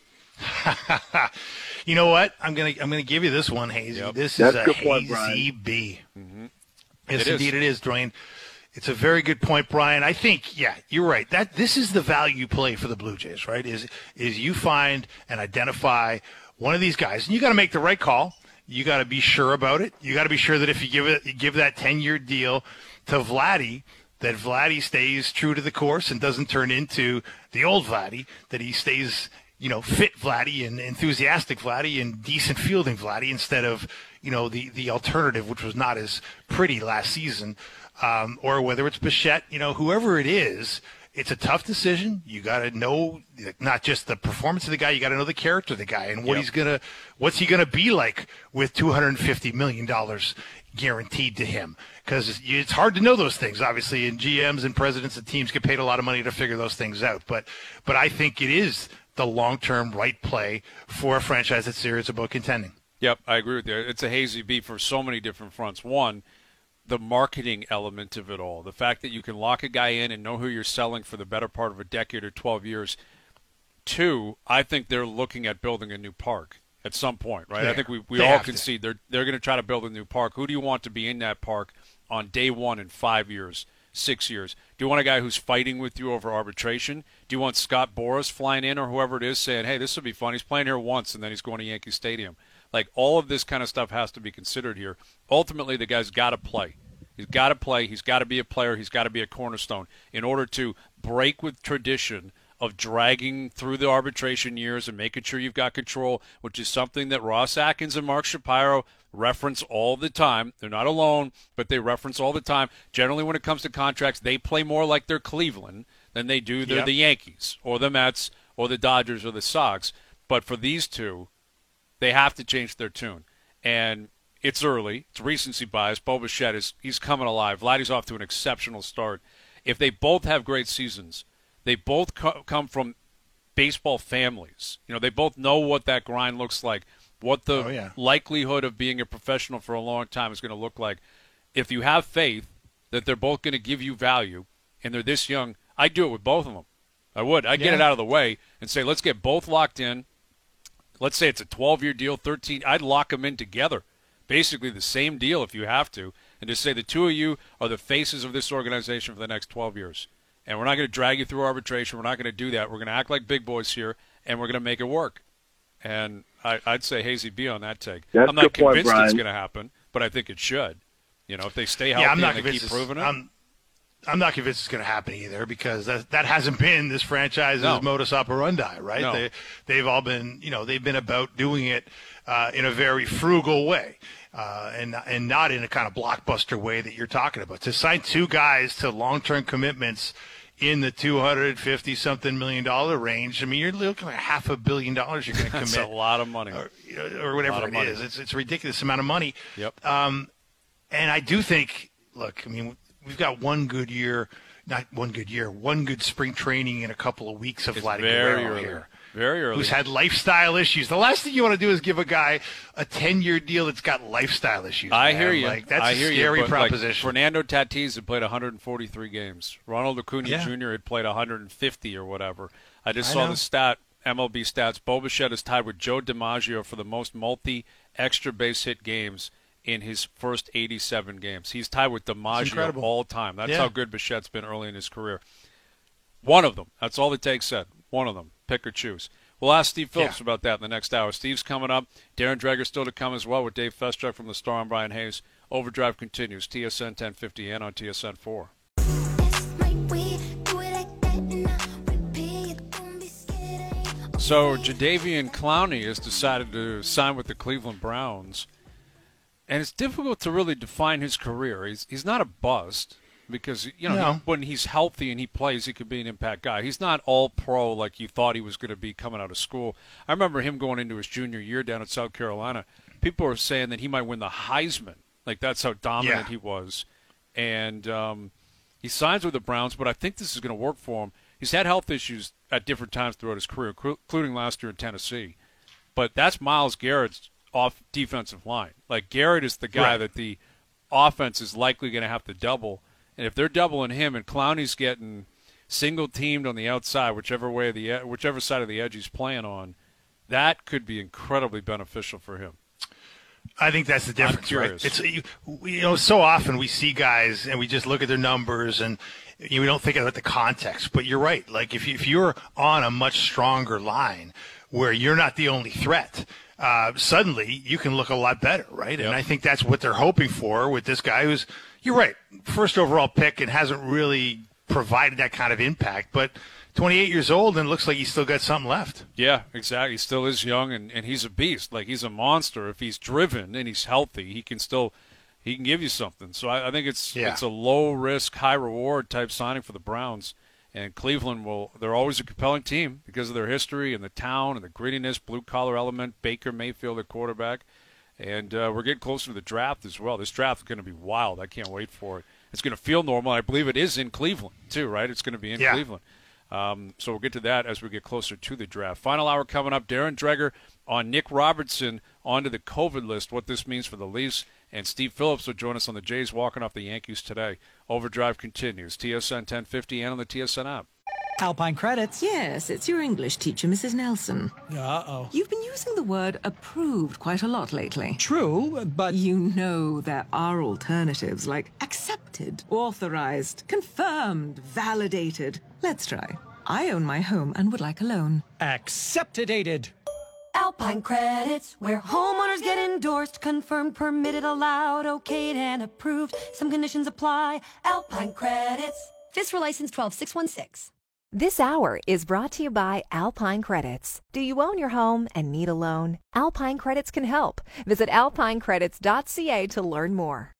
Speaker 3: You know what? I'm gonna I'm gonna give you this one, Hazy.
Speaker 2: Yep.
Speaker 3: This
Speaker 6: That's
Speaker 3: is a
Speaker 6: good point,
Speaker 3: Hazy
Speaker 6: Brian.
Speaker 3: B.
Speaker 2: Mm-hmm.
Speaker 3: Yes,
Speaker 2: It
Speaker 3: indeed
Speaker 2: is.
Speaker 3: it is, Dwayne. It's a very good point, Brian. I think, yeah, you're right. That this is the value play for the Blue Jays, right? Is is you find and identify one of these guys, and you got to make the right call. You got to be sure about it. You got to be sure that if you give it, you give that ten-year deal to Vladdy, that Vladdy stays true to the course and doesn't turn into the old Vladdy. That he stays, you know, fit Vladdy and enthusiastic Vladdy and decent fielding Vladdy instead of, you know, the the alternative, which was not as pretty last season. Um, or whether it's Bichette, you know, whoever it is, it's a tough decision. You got to know not just the performance of the guy, you got to know the character of the guy and what
Speaker 2: Yep.
Speaker 3: he's gonna, what's he gonna be like with two hundred fifty million dollars guaranteed to him. Because it's hard to know those things, obviously, and G Ms and presidents of teams get paid a lot of money to figure those things out. But, but I think it is the long-term right play for a franchise that's serious about contending.
Speaker 2: Yep, I agree with you. It's a hazy beat for so many different fronts. One, the marketing element of it all, the fact that you can lock a guy in and know who you're selling for the better part of a decade or twelve years. Two, I think they're looking at building a new park at some point, right?
Speaker 3: Yeah,
Speaker 2: I think we, we
Speaker 3: they
Speaker 2: all
Speaker 3: have
Speaker 2: concede they're they're going to try to build a new park. Who do you want to be in that park on day one in five years, six years? Do you want a guy who's fighting with you over arbitration? Do you want Scott Boras flying in or whoever it is saying, hey, this will be fun. He's playing here once and then he's going to Yankee Stadium. Like, all of this kind of stuff has to be considered here. Ultimately, the guy's got to play. He's got to play. He's got to be a player. He's got to be a cornerstone in order to break with tradition of dragging through the arbitration years and making sure you've got control, which is something that Ross Atkins and Mark Shapiro reference all the time. They're not alone, but they reference all the time. Generally, when it comes to contracts, they play more like they're Cleveland than they do they're
Speaker 3: Yep.
Speaker 2: the Yankees or the Mets or the Dodgers or the Sox. But for these two, they have to change their tune. And it's early. It's recency bias. Bo Bichette is he's coming alive. Vladdy's off to an exceptional start. If they both have great seasons, they both co- come from baseball families. You know, they both know what that grind looks like, what the
Speaker 3: Oh, yeah.
Speaker 2: likelihood of being a professional for a long time is going to look like. If you have faith that they're both going to give you value and they're this young, I'd do it with both of them. I would. I'd get
Speaker 3: Yeah.
Speaker 2: it out of the way and say, let's get both locked in. Let's say it's a twelve-year deal, thirteen. I'd lock them in together. Basically the same deal if you have to, and just say the two of you are the faces of this organization for the next twelve years. And we're not going to drag you through arbitration. We're not going to do that. We're going to act like big boys here, and we're going to make it work. And I, I'd say hazy B on that take.
Speaker 6: That's
Speaker 2: I'm not
Speaker 6: a good point,
Speaker 2: convinced it's
Speaker 6: Brian.
Speaker 2: going to happen, but I think it should. You know, if they stay healthy
Speaker 3: Yeah, I'm not
Speaker 2: and they
Speaker 3: convinced.
Speaker 2: keep
Speaker 3: it's-
Speaker 2: proving it.
Speaker 3: I'm, I'm not convinced it's going to happen either because that that hasn't been this franchise's
Speaker 2: No.
Speaker 3: modus operandi, right?
Speaker 2: No.
Speaker 3: They they've all been, you know, they've been about doing it uh, in a very frugal way. Uh, and and not in a kind of blockbuster way that you're talking about. To sign two guys to long-term commitments in the two hundred fifty something million dollar range, I mean, you're looking at half a billion dollars you're going to
Speaker 2: That's
Speaker 3: commit,
Speaker 2: a lot of money.
Speaker 3: or, you know, or whatever
Speaker 2: Lot of
Speaker 3: it
Speaker 2: money.
Speaker 3: is. It's it's a ridiculous amount of money.
Speaker 2: Yep.
Speaker 3: Um, and I do think, look, I mean, we've got one good year, not one good year, one good spring training in a couple of weeks of
Speaker 2: It's
Speaker 3: Vladdy
Speaker 2: very
Speaker 3: Guerrero
Speaker 2: early.
Speaker 3: here.
Speaker 2: Very early.
Speaker 3: Who's had lifestyle issues. The last thing you want to do is give a guy a ten-year deal that's got lifestyle issues.
Speaker 2: I
Speaker 3: man.
Speaker 2: hear you.
Speaker 3: Like, that's
Speaker 2: I
Speaker 3: a
Speaker 2: hear
Speaker 3: scary
Speaker 2: you, but,
Speaker 3: proposition.
Speaker 2: Like, Fernando Tatis had played one hundred forty-three games. Ronald Acuna
Speaker 3: Yeah.
Speaker 2: Junior had played one hundred fifty or whatever. I just
Speaker 3: I
Speaker 2: saw
Speaker 3: know.
Speaker 2: the stat, M L B stats. Bo Bichette is tied with Joe DiMaggio for the most multi-extra base hit games in his first eighty-seven games. He's tied with DiMaggio
Speaker 3: incredible.
Speaker 2: all time. That's
Speaker 3: Yeah.
Speaker 2: how good Bichette's been early in his career. One of them. That's all the take said. One of them. Pick or choose. We'll ask Steve Phillips
Speaker 3: Yeah.
Speaker 2: about that in the next hour. Steve's coming up. Darren Dreger still to come as well with Dave Festruck from the Star and Brian Hayes. Overdrive continues. T S N ten fifty and on T S N four. So Jadeveon Clowney has decided to sign with the Cleveland Browns. And it's difficult to really define his career. He's he's not a bust because, you know,
Speaker 3: No.
Speaker 2: he, when he's healthy and he plays, he could be an impact guy. He's not all pro like you thought he was going to be coming out of school. I remember him going into his junior year down at South Carolina. People were saying that he might win the Heisman. Like, that's how dominant
Speaker 3: Yeah.
Speaker 2: he was. And um, he signs with the Browns, but I think this is going to work for him. He's had health issues at different times throughout his career, including last year in Tennessee. But that's Myles Garrett's off defensive line. Like, Garrett is the guy
Speaker 3: Right.
Speaker 2: that the offense is likely going to have to double. And if they're doubling him and Clowney's getting single teamed on the outside, whichever way the whichever side of the edge he's playing on, that could be incredibly beneficial for him.
Speaker 3: I think that's the difference, right?
Speaker 2: curious.
Speaker 3: It's you you know so often we see guys and we just look at their numbers and you know, we don't think about the context. But you're right. Like if you, if you're on a much stronger line where you're not the only threat, uh, suddenly you can look a lot better, right?
Speaker 2: Yep.
Speaker 3: And I think that's what they're hoping for with this guy who's, you're right, first overall pick and hasn't really provided that kind of impact, but twenty-eight years old and looks like he's still got something left.
Speaker 2: Yeah, exactly. He still is young, and, and he's a beast. Like, he's a monster. If he's driven and he's healthy, he can still he can give you something. So I, I think it's
Speaker 3: Yeah.
Speaker 2: it's a low-risk, high-reward type signing for the Browns. And Cleveland will – they're always a compelling team because of their history and the town and the grittiness, blue-collar element, Baker Mayfield at quarterback. And uh, we're getting closer to the draft as well. This draft is going to be wild. I can't wait for it. It's going to feel normal. I believe it is in Cleveland too, right? It's going to be in
Speaker 3: Yeah.
Speaker 2: Cleveland. Um, so we'll get to that as we get closer to the draft. Final hour coming up. Darren Dreger on Nick Robertson onto the COVID list, what this means for the Leafs. And Steve Phillips will join us on the Jays walking off the Yankees today. Overdrive continues. T S N ten fifty and on the T S N app.
Speaker 9: Alpine Credits.
Speaker 10: Yes, it's your English teacher, Missus Nelson.
Speaker 9: Uh-oh.
Speaker 10: You've been using the word approved quite a lot lately.
Speaker 9: True, but...
Speaker 10: You know there are alternatives like accepted, authorized, confirmed, validated. Let's try. I own my home and would like a loan.
Speaker 9: Accepted-ated.
Speaker 11: Alpine Credits, where homeowners get endorsed, confirmed, permitted, allowed, okayed, and approved. Some conditions apply. Alpine Credits. FISRA license twelve six one six.
Speaker 1: This hour is brought to you by Alpine Credits. Do you own your home and need a loan? Alpine Credits can help. Visit alpine credits dot c a to learn more.